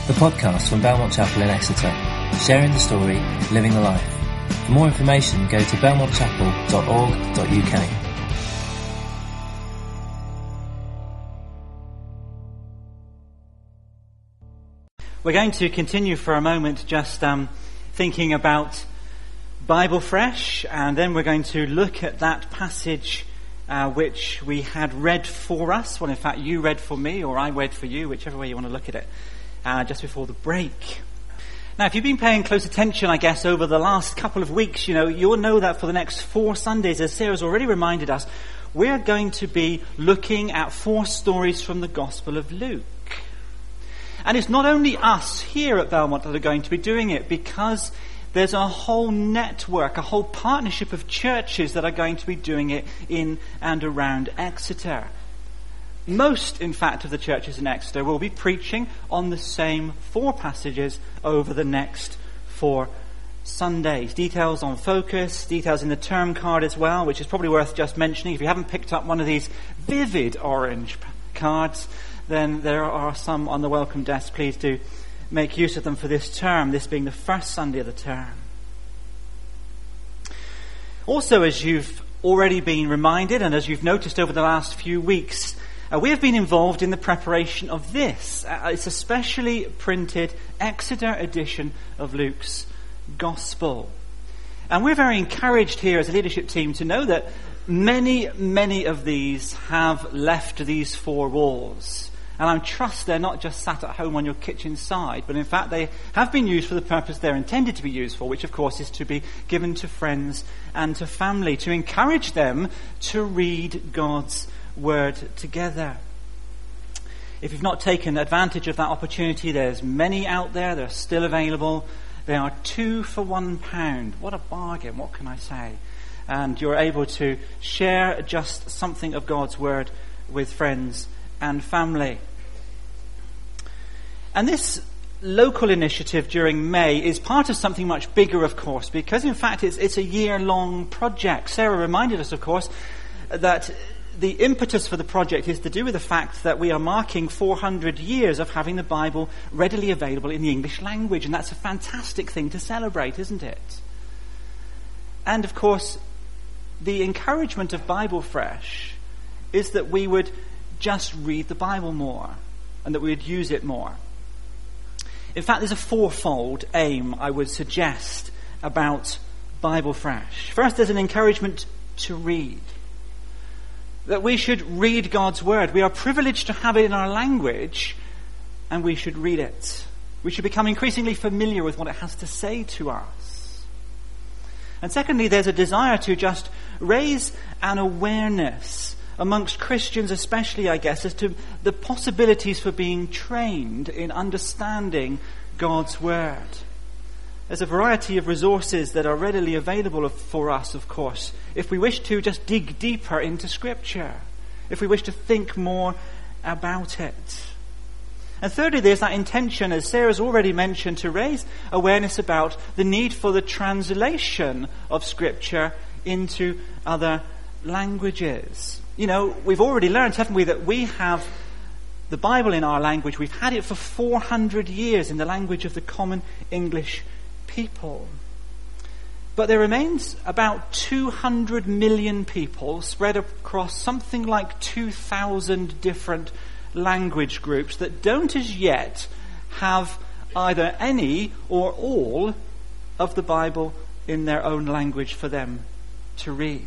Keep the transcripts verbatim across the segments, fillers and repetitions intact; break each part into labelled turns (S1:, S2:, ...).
S1: the podcast from Belmont Chapel in Exeter, sharing the story, living the life. For more information, go to belmont chapel dot org dot u k.
S2: We're going to continue for a moment just um, thinking about Bible Fresh, and then we're going to look at that passage uh, which we had read for us. Well, in fact, you read for me, or I read for you, whichever way you want to look at it, uh, just before the break. Now, if you've been paying close attention, I guess, over the last couple of weeks, you know, you'll know that for the next four Sundays, as Sarah's already reminded us, we're going to be looking at four stories from the Gospel of Luke. And it's not only us here at Belmont that are going to be doing it, because there's a whole network, a whole partnership of churches that are going to be doing it in and around Exeter. Most, in fact, of the churches in Exeter will be preaching on the same four passages over the next four Sundays. Details on focus, details in the term card as well, which is probably worth just mentioning. If you haven't picked up one of these vivid orange cards, then there are some on the welcome desk. Please do make use of them for this term, this being the first Sunday of the term. Also, as you've already been reminded, and as you've noticed over the last few weeks, uh, we have been involved in the preparation of this. Uh, it's a specially printed Exeter edition of Luke's Gospel. And we're very encouraged here as a leadership team to know that many, many of these have left these four walls. And I trust they're not just sat at home on your kitchen side, but in fact they have been used for the purpose they're intended to be used for, which of course is to be given to friends and to family, to encourage them to read God's Word together. If you've not taken advantage of that opportunity, there's many out there. They're still available. They are two for one pound. What a bargain, what can I say? And you're able to share just something of God's Word with friends and family. And this local initiative during May is part of something much bigger, of course, because in fact it's, it's a year-long project. Sarah reminded us, of course, that the impetus for the project is to do with the fact that we are marking four hundred years of having the Bible readily available in the English language, and that's a fantastic thing to celebrate, isn't it? And of course, the encouragement of Bible Fresh is that we would just read the Bible more, and that we would use it more. In fact, there's a fourfold aim, I would suggest, about Bible Fresh. First, there's an encouragement to read. That we should read God's Word. We are privileged to have it in our language, and we should read it. We should become increasingly familiar with what it has to say to us. And secondly, there's a desire to just raise an awareness amongst Christians especially, I guess, as to the possibilities for being trained in understanding God's Word. There's a variety of resources that are readily available for us, of course, if we wish to just dig deeper into Scripture, if we wish to think more about it. And thirdly, there's that intention, as Sarah's already mentioned, to raise awareness about the need for the translation of Scripture into other languages. You know, we've already learned, haven't we, that we have the Bible in our language. We've had it for four hundred years in the language of the common English people. But there remains about two hundred million people spread across something like two thousand different language groups that don't as yet have either any or all of the Bible in their own language for them to read.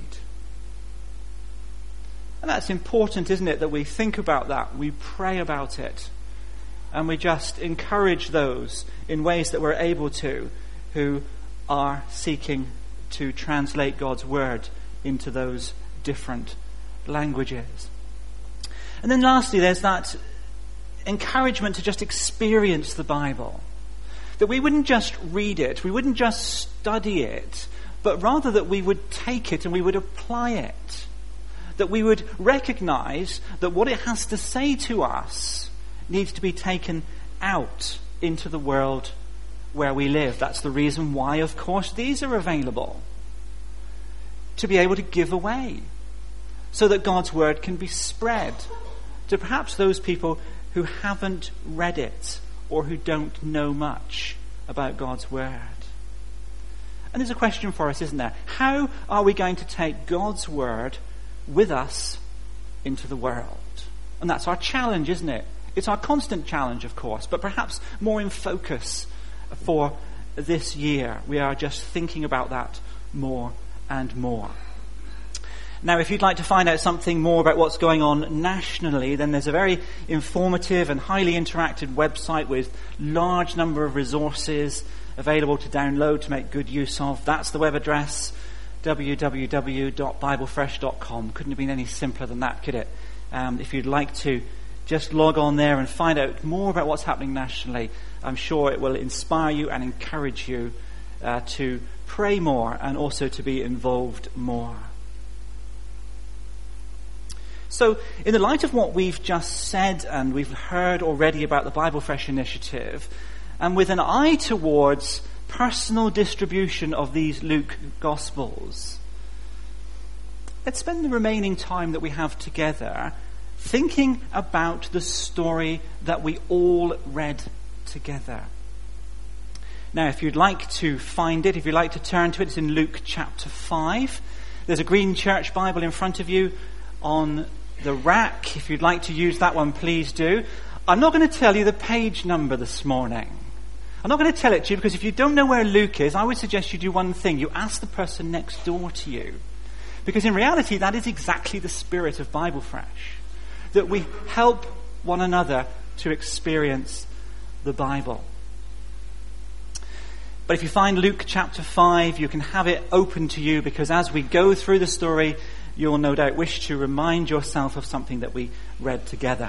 S2: And that's important, isn't it, that we think about that, we pray about it, and we just encourage those in ways that we're able to who are seeking to translate God's Word into those different languages. And then lastly, there's that encouragement to just experience the Bible. That we wouldn't just read it, we wouldn't just study it, but rather that we would take it and we would apply it. That we would recognize that what it has to say to us needs to be taken out into the world where we live. That's the reason why, of course, these are available. To be able to give away, so that God's Word can be spread to perhaps those people who haven't read it or who don't know much about God's Word. And there's a question for us, isn't there? How are we going to take God's Word with us into the world? And that's our challenge, isn't it? It's our constant challenge, of course, but perhaps more in focus for this year. We are just thinking about that more and more. Now, if you'd like to find out something more about what's going on nationally, then there's a very informative and highly interactive website with large number of resources available to download to make good use of. That's the web address, w w w dot bible fresh dot com. Couldn't have been any simpler than that, could it? Um, if you'd like to just log on there and find out more about what's happening nationally, I'm sure it will inspire you and encourage you uh, to pray more and also to be involved more. So, in the light of what we've just said and we've heard already about the Bible Fresh initiative, and with an eye towards personal distribution of these Luke Gospels, let's spend the remaining time that we have together thinking about the story that we all read together. Now, if you'd like to find it, if you'd like to turn to it, it's in Luke chapter five. There's a green church Bible in front of you on the rack. If you'd like to use that one, please do. I'm not going to tell you the page number this morning. I'm not going to tell it to you because if you don't know where Luke is, I would suggest you do one thing. You ask the person next door to you. Because in reality, that is exactly the spirit of Bible Fresh. That we help one another to experience the Bible. But if you find Luke chapter five, you can have it open to you because as we go through the story, you'll no doubt wish to remind yourself of something that we read together.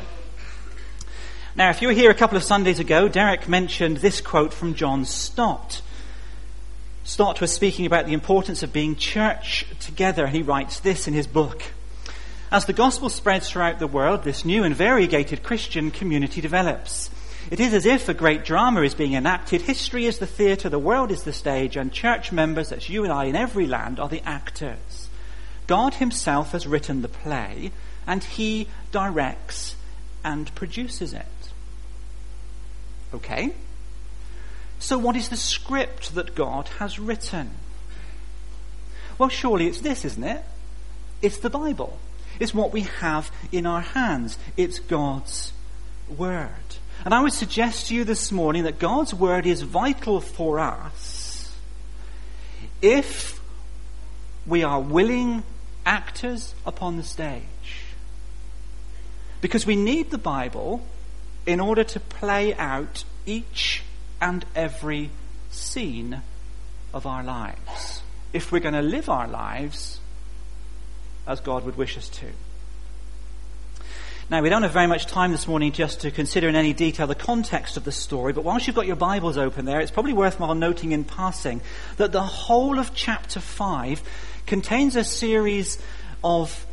S2: Now, if you were here a couple of Sundays ago, Derek mentioned this quote from John Stott. Stott was speaking about the importance of being church together, and he writes this in his book. As the gospel spreads throughout the world, this new and variegated Christian community develops. It is as if a great drama is being enacted. History is the theatre, the world is the stage, and church members, that's you and I in every land, are the actors. God himself has written the play, and he directs and produces it. Okay? So what is the script that God has written? Well, surely it's this, isn't it? It's the Bible. It's what we have in our hands. It's God's Word. And I would suggest to you this morning that God's Word is vital for us if we are willing actors upon the stage. Because we need the Bible in order to play out each and every scene of our lives. If we're going to live our lives as God would wish us to. Now, we don't have very much time this morning just to consider in any detail the context of the story, but whilst you've got your Bibles open there, it's probably worthwhile noting in passing that the whole of chapter five contains a series of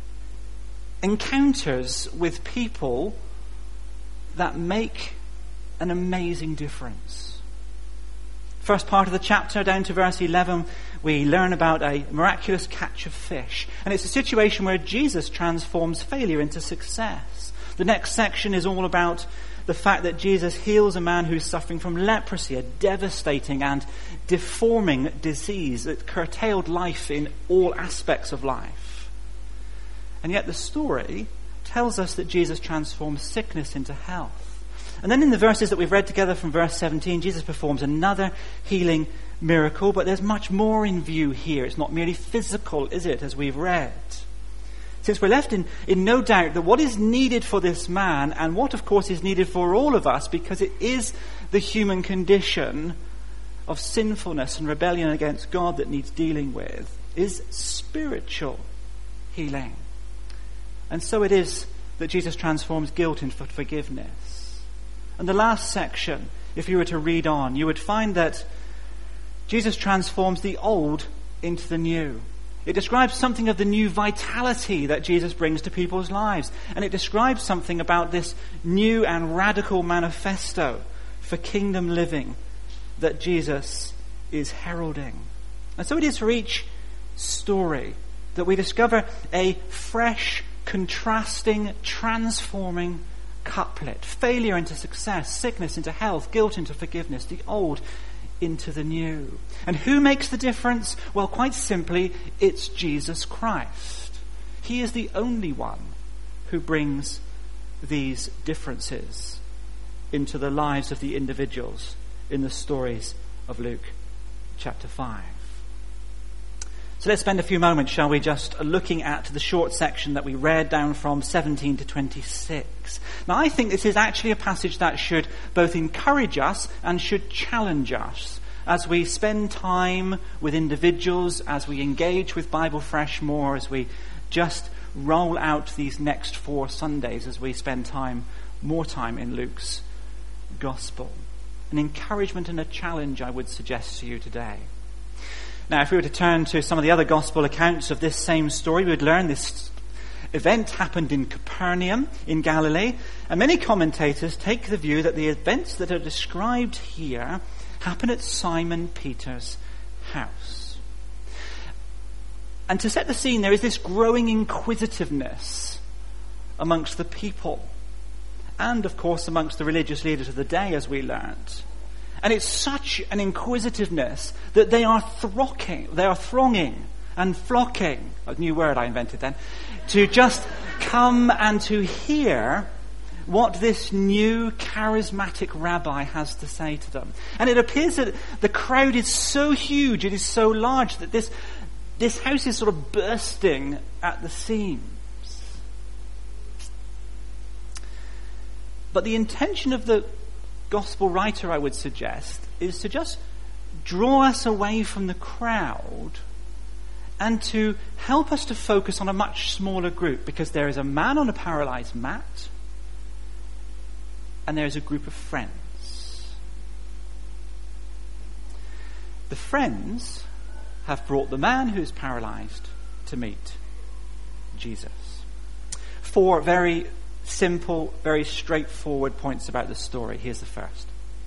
S2: encounters with people that make an amazing difference. First part of the chapter, down to verse eleven, we learn about a miraculous catch of fish. And it's a situation where Jesus transforms failure into success. The next section is all about the fact that Jesus heals a man who's suffering from leprosy, a devastating and deforming disease that curtailed life in all aspects of life. And yet the story tells us that Jesus transforms sickness into health. And then in the verses that we've read together from verse seventeen, Jesus performs another healing miracle, but there's much more in view here. It's not merely physical, is it, as we've read? Since we're left in, in no doubt that what is needed for this man, and what of course is needed for all of us, because it is the human condition of sinfulness and rebellion against God that needs dealing with, is spiritual healing. And so it is that Jesus transforms guilt into forgiveness. And the last section, if you were to read on, you would find that Jesus transforms the old into the new. It describes something of the new vitality that Jesus brings to people's lives. And it describes something about this new and radical manifesto for kingdom living that Jesus is heralding. And so it is for each story that we discover a fresh, contrasting, transforming couplet. Failure into success, sickness into health, guilt into forgiveness, the old into the new. And who makes the difference? Well, quite simply, it's Jesus Christ. He is the only one who brings these differences into the lives of the individuals in the stories of Luke chapter five. So let's spend a few moments, shall we, just looking at the short section that we read down from seventeen to twenty-six. Now, I think this is actually a passage that should both encourage us and should challenge us as we spend time with individuals, as we engage with Bible Fresh more, as we just roll out these next four Sundays, as we spend time, more time in Luke's Gospel. An encouragement and a challenge, I would suggest to you today. Now, if we were to turn to some of the other Gospel accounts of this same story, we would learn this event happened in Capernaum in Galilee, and many commentators take the view that the events that are described here happen at Simon Peter's house. And to set the scene, there is this growing inquisitiveness amongst the people, and of course amongst the religious leaders of the day, as we learnt. And it's such an inquisitiveness that they are throcking, they are thronging and flocking, a new word I invented then, to just come and to hear what this new charismatic rabbi has to say to them. And it appears that the crowd is so huge, it is so large, that this, this house is sort of bursting at the seams. But the intention of the Gospel writer, I would suggest, is to just draw us away from the crowd and to help us to focus on a much smaller group, because there is a man on a paralyzed mat and there is a group of friends. The friends have brought the man who is paralyzed to meet Jesus. Four very simple, very straightforward points about the story. Here's the first.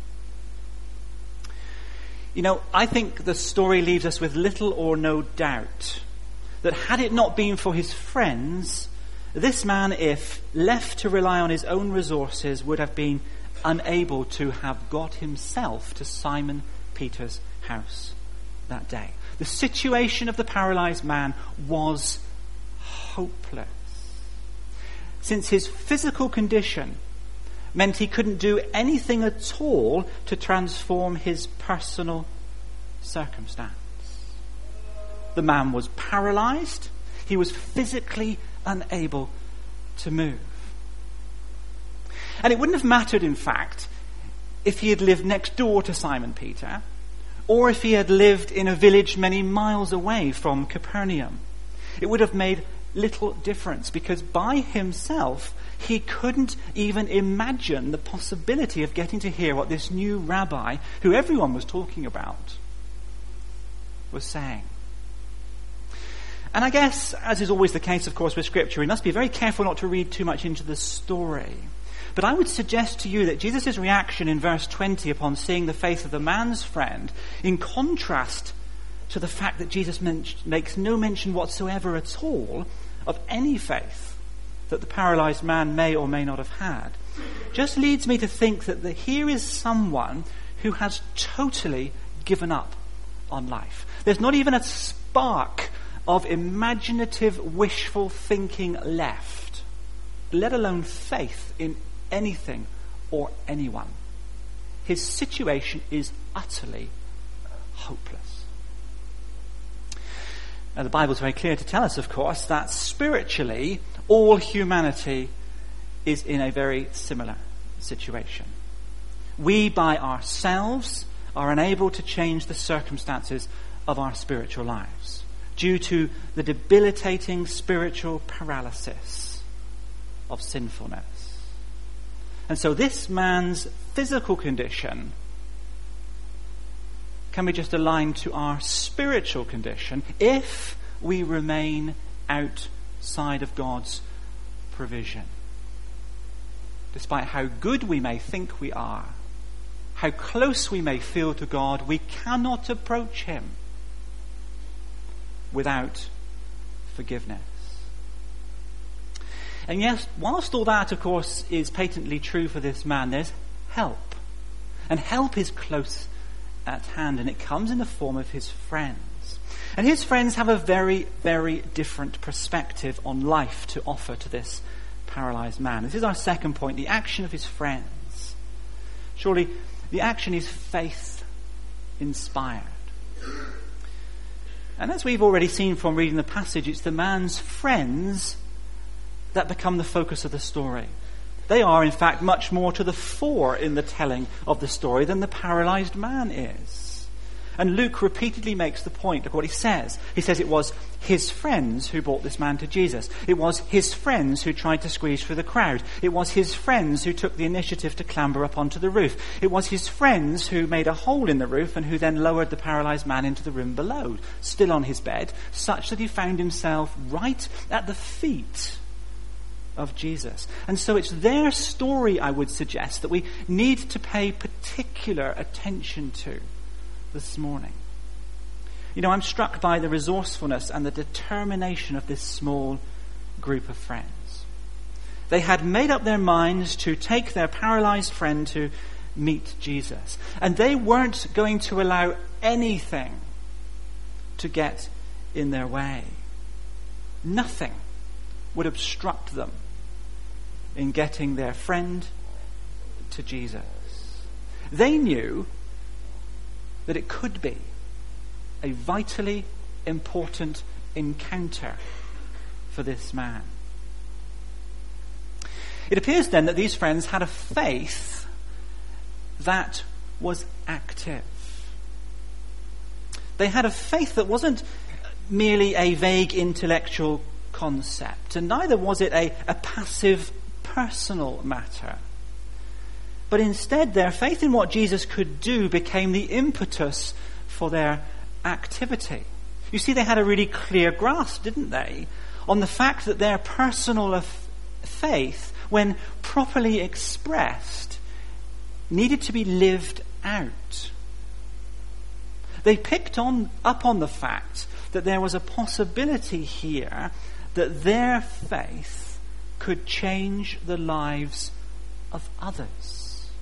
S2: You know, I think the story leaves us with little or no doubt that had it not been for his friends, this man, if left to rely on his own resources, would have been unable to have got himself to Simon Peter's house that day. The situation of the paralyzed man was hopeless, since his physical condition meant he couldn't do anything at all to transform his personal circumstance. The man was paralyzed. He was physically unable to move. And it wouldn't have mattered, in fact, if he had lived next door to Simon Peter, or if he had lived in a village many miles away from Capernaum. It would have made little difference, because by himself he couldn't even imagine the possibility of getting to hear what this new rabbi, who everyone was talking about, was saying. And I guess, as is always the case, of course, with Scripture, we must be very careful not to read too much into the story. But I would suggest to you that Jesus' reaction in verse twenty upon seeing the faith of the man's friend, in contrast to the fact that Jesus men- makes no mention whatsoever at all of any faith that the paralyzed man may or may not have had, just leads me to think that the, here is someone who has totally given up on life. There's not even a spark of imaginative, wishful thinking left, let alone faith in anything or anyone. His situation is utterly hopeless. Now, the Bible is very clear to tell us, of course, that spiritually all humanity is in a very similar situation. We, by ourselves, are unable to change the circumstances of our spiritual lives due to the debilitating spiritual paralysis of sinfulness. And so this man's physical condition can be just aligned to our spiritual condition if we remain outside of God's provision. Despite how good we may think we are, how close we may feel to God, we cannot approach him without forgiveness. And yes, whilst all that, of course, is patently true for this man, there's help. And help is close at hand, and it comes in the form of his friends. And his friends have a very, very different perspective on life to offer to this paralyzed man. This is our second point, the action of his friends. Surely, the action is faith-inspired. And as we've already seen from reading the passage, it's the man's friends that become the focus of the story. They are, in fact, much more to the fore in the telling of the story than the paralyzed man is. And Luke repeatedly makes the point of what he says. He says it was his friends who brought this man to Jesus. It was his friends who tried to squeeze through the crowd. It was his friends who took the initiative to clamber up onto the roof. It was his friends who made a hole in the roof and who then lowered the paralyzed man into the room below, still on his bed, such that he found himself right at the feet of Jesus. And so it's their story, I would suggest, that we need to pay particular attention to this morning. You know, I'm struck by the resourcefulness and the determination of this small group of friends. They had made up their minds to take their paralyzed friend to meet Jesus. And they weren't going to allow anything to get in their way. Nothing would obstruct them in getting their friend to Jesus. They knew that it could be a vitally important encounter for this man. It appears then that these friends had a faith that was active. They had a faith that wasn't merely a vague intellectual concept, and neither was it a, a passive personal matter. But instead, their faith in what Jesus could do became the impetus for their activity. You see, they had a really clear grasp, didn't they, on the fact that their personal faith, when properly expressed, needed to be lived out. They picked on up on the fact that there was a possibility here that their faith could change the lives of others.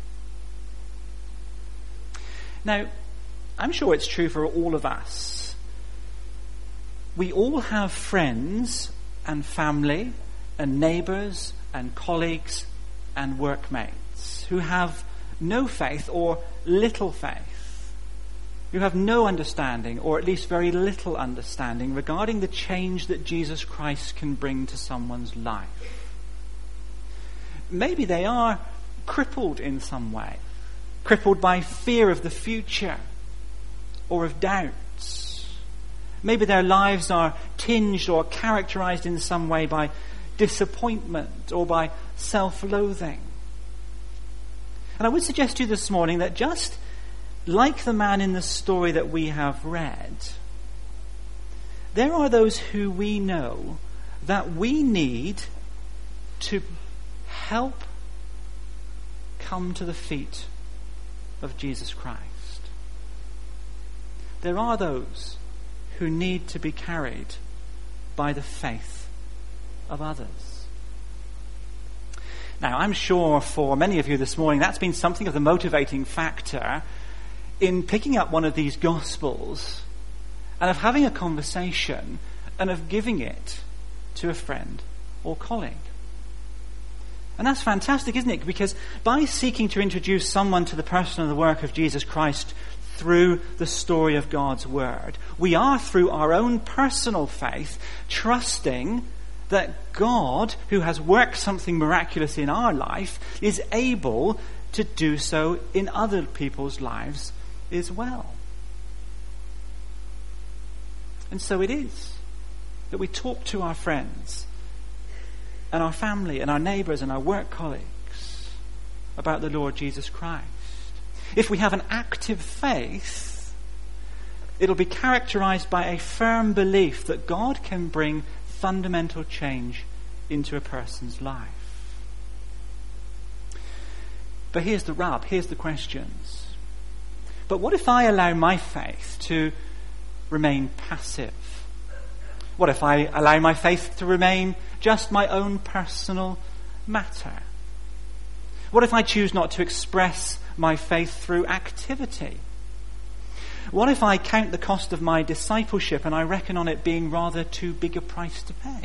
S2: Now, I'm sure it's true for all of us. We all have friends and family and neighbours and colleagues and workmates who have no faith or little faith, who have no understanding, or at least very little understanding, regarding the change that Jesus Christ can bring to someone's life. Maybe they are crippled in some way, crippled by fear of the future or of doubts. Maybe their lives are tinged or characterized in some way by disappointment or by self-loathing. And I would suggest to you this morning that just like the man in the story that we have read, there are those who we know that we need to help come to the feet of Jesus Christ. There are those who need to be carried by the faith of others. Now, I'm sure for many of you this morning that's been something of the motivating factor in picking up one of these Gospels and of having a conversation and of giving it to a friend or colleague. And that's fantastic, isn't it? Because by seeking to introduce someone to the person and the work of Jesus Christ through the story of God's Word, we are, through our own personal faith, trusting that God, who has worked something miraculous in our life, is able to do so in other people's lives as well. And so it is that we talk to our friends and our family and our neighbours and our work colleagues about the Lord Jesus Christ. If we have an active faith, it'll be characterized by a firm belief that God can bring fundamental change into a person's life. But here's the rub, here's the questions. But what if I allow my faith to remain passive? What if I allow my faith to remain just my own personal matter? What if I choose not to express my faith through activity? What if I count the cost of my discipleship and I reckon on it being rather too big a price to pay?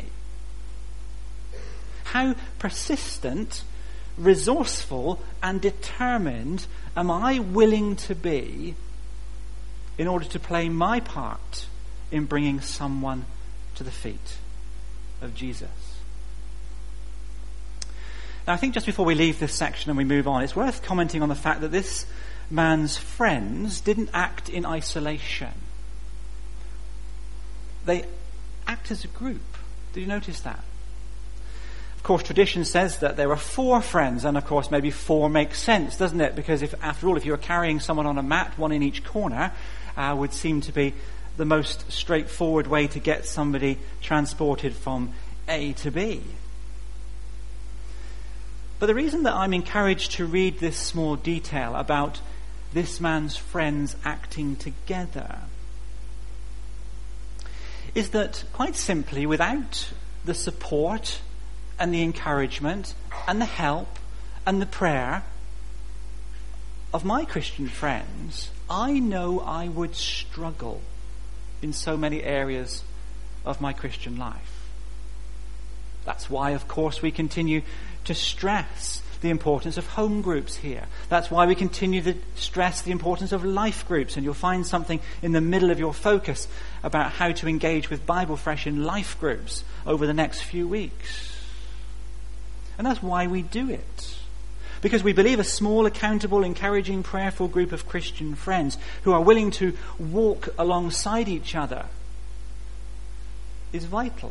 S2: How persistent, resourceful, and determined am I willing to be in order to play my part in bringing someone to the feet of Jesus? Now, I think just before we leave this section and we move on, it's worth commenting on the fact that this man's friends didn't act in isolation. They act as a group. Did you notice that? Of course, tradition says that there were four friends, and of course maybe four makes sense, doesn't it? Because if, after all, if you were carrying someone on a mat, one in each corner, uh, would seem to be the most straightforward way to get somebody transported from A to B. But the reason that I'm encouraged to read this small detail about this man's friends acting together is that, quite simply, without the support and the encouragement and the help and the prayer of my Christian friends, I know I would struggle in so many areas of my Christian life. That's why, of course, we continue to stress the importance of home groups here. That's why we continue to stress the importance of life groups, and you'll find something in the middle of your focus about how to engage with Bible Fresh in life groups over the next few weeks. And that's why we do it. Because we believe a small, accountable, encouraging, prayerful group of Christian friends who are willing to walk alongside each other is vital.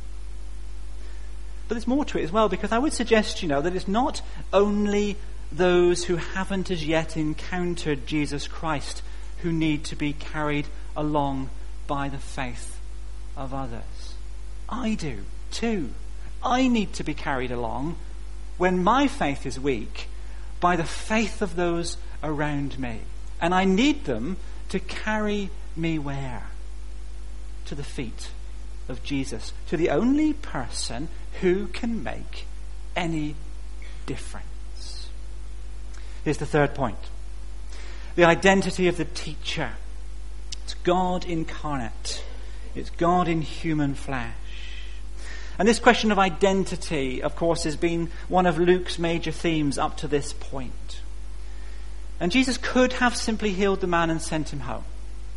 S2: But there's more to it as well, because I would suggest, you know, that it's not only those who haven't as yet encountered Jesus Christ who need to be carried along by the faith of others. I do, too. I need to be carried along when my faith is weak by the faith of those around me. And I need them to carry me where? To the feet of Jesus, to the only person who can make any difference. Here's the third point. The identity of the teacher. It's God incarnate. It's God in human flesh. And this question of identity, of course, has been one of Luke's major themes up to this point. And Jesus could have simply healed the man and sent him home.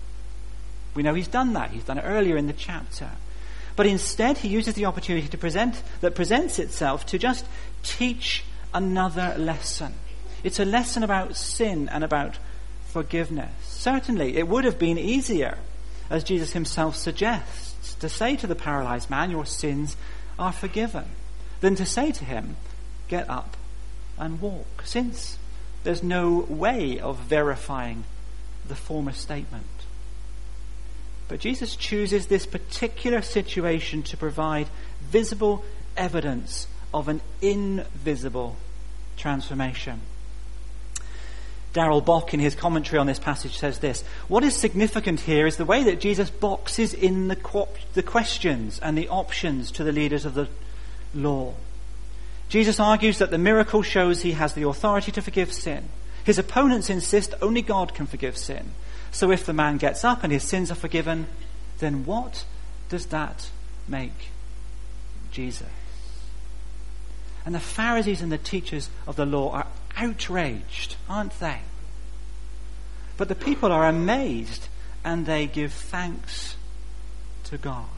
S2: We know he's done that. He's done it earlier in the chapter. But instead, he uses the opportunity to present that presents itself to just teach another lesson. It's a lesson about sin and about forgiveness. Certainly, it would have been easier, as Jesus himself suggests, to say to the paralyzed man, your sins are forgiven, than to say to him, get up and walk, since there's no way of verifying the former statement. But Jesus chooses this particular situation to provide visible evidence of an invisible transformation. Darrell Bock, in his commentary on this passage, says this: what is significant here is the way that Jesus boxes in the, qu- the questions and the options to the leaders of the law. Jesus argues that the miracle shows he has the authority to forgive sin. His opponents insist only God can forgive sin. So if the man gets up and his sins are forgiven, then what does that make Jesus? And the Pharisees and the teachers of the law are outraged, aren't they? But the people are amazed and they give thanks to God.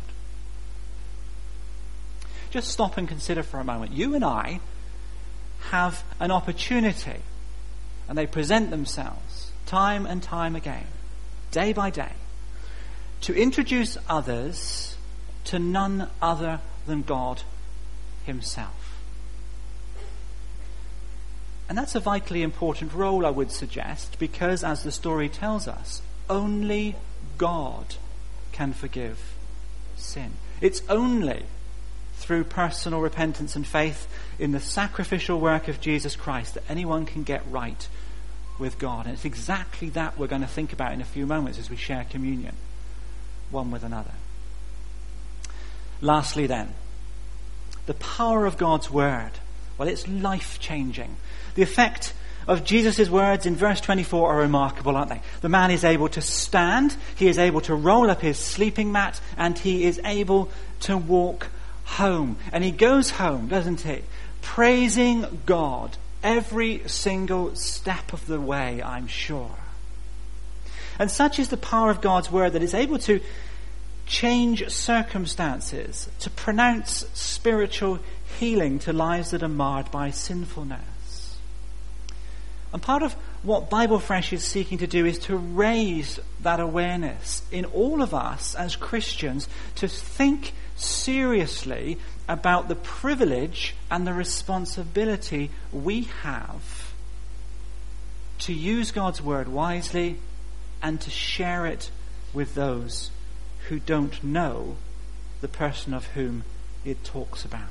S2: Just stop and consider for a moment. You and I have an opportunity, and they present themselves time and time again, day by day, to introduce others to none other than God himself. And that's a vitally important role, I would suggest, because, as the story tells us, only God can forgive sin. It's only through personal repentance and faith in the sacrificial work of Jesus Christ that anyone can get right with God. And it's exactly that we're going to think about in a few moments as we share communion one with another. Lastly then, the power of God's word. Well, it's life-changing. The effect of Jesus' words in verse twenty-four are remarkable, aren't they? The man is able to stand, he is able to roll up his sleeping mat, and he is able to walk home. And he goes home, doesn't he? Praising God every single step of the way, I'm sure. And such is the power of God's word that is able to change circumstances, to pronounce spiritual healing to lives that are marred by sinfulness. And part of what Bible Fresh is seeking to do is to raise that awareness in all of us as Christians to think seriously about the privilege and the responsibility we have to use God's word wisely and to share it with those who don't know the person of whom it talks about.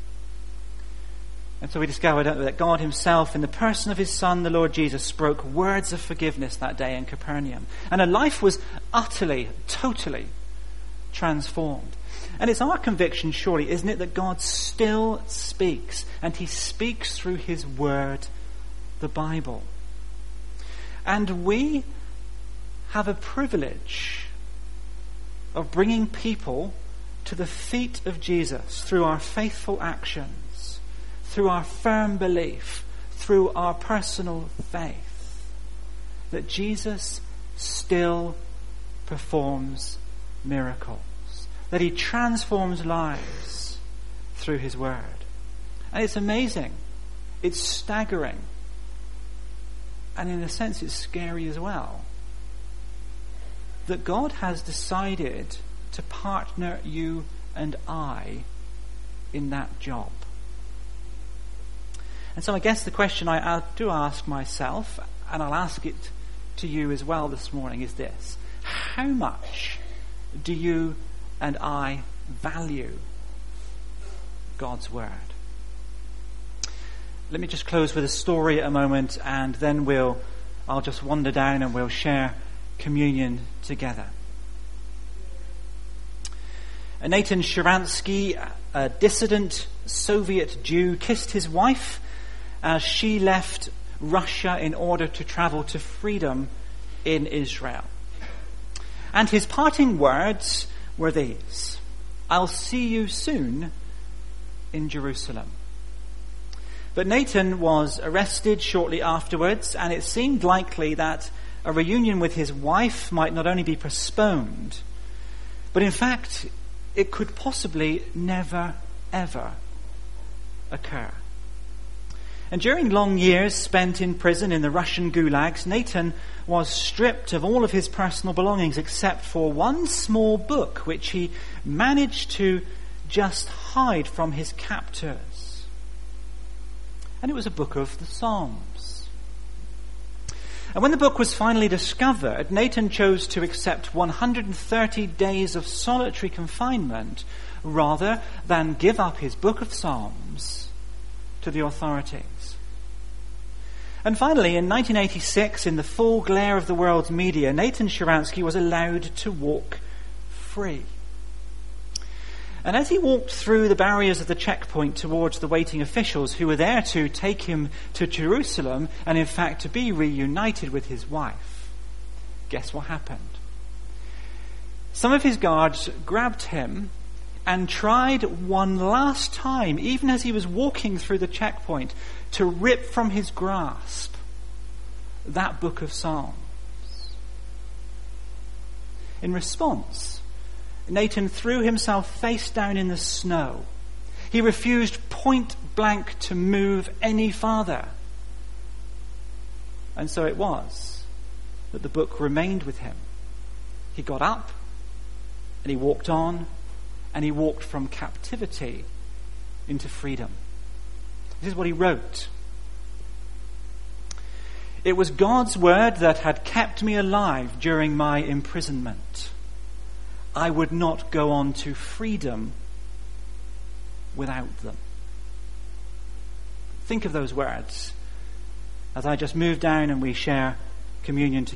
S2: And so we discovered that God himself, in the person of his Son, the Lord Jesus, spoke words of forgiveness that day in Capernaum. And a life was utterly, totally transformed. And it's our conviction, surely, isn't it, that God still speaks, and he speaks through his word, the Bible. And we have a privilege of bringing people to the feet of Jesus through our faithful actions, through our firm belief, through our personal faith, that Jesus still performs miracles, that he transforms lives through his word. And it's amazing, it's staggering, and in a sense it's scary as well, that God has decided to partner you and I in that job. And so I guess the question I, I do ask myself, and I'll ask it to you as well this morning, is this: how much do you and I value God's word? Let me just close with a story a moment, and then we'll I'll just wander down and we'll share communion together. Nathan Sharansky, a dissident Soviet Jew, kissed his wife as she left Russia in order to travel to freedom in Israel. And his parting words were these: "I'll see you soon in Jerusalem." But Nathan was arrested shortly afterwards, and it seemed likely that a reunion with his wife might not only be postponed, but in fact, it could possibly never, ever occur. And during long years spent in prison in the Russian gulags, Nathan was stripped of all of his personal belongings except for one small book which he managed to just hide from his captors. And it was a book of the Psalms. And when the book was finally discovered, Nathan chose to accept one hundred thirty days of solitary confinement rather than give up his book of Psalms to the authorities. And finally, in nineteen eighty-six, in the full glare of the world's media, Nathan Sharansky was allowed to walk free. And as he walked through the barriers of the checkpoint towards the waiting officials who were there to take him to Jerusalem and in fact to be reunited with his wife, guess what happened? Some of his guards grabbed him and tried one last time, even as he was walking through the checkpoint, to rip from his grasp that book of Psalms. In response, Nathan threw himself face down in the snow. He refused point blank to move any farther. And so it was that the book remained with him. He got up and he walked on, and he walked from captivity into freedom. This is what he wrote. "It was God's word that had kept me alive during my imprisonment. I would not go on to freedom without them." Think of those words as I just move down and we share communion together.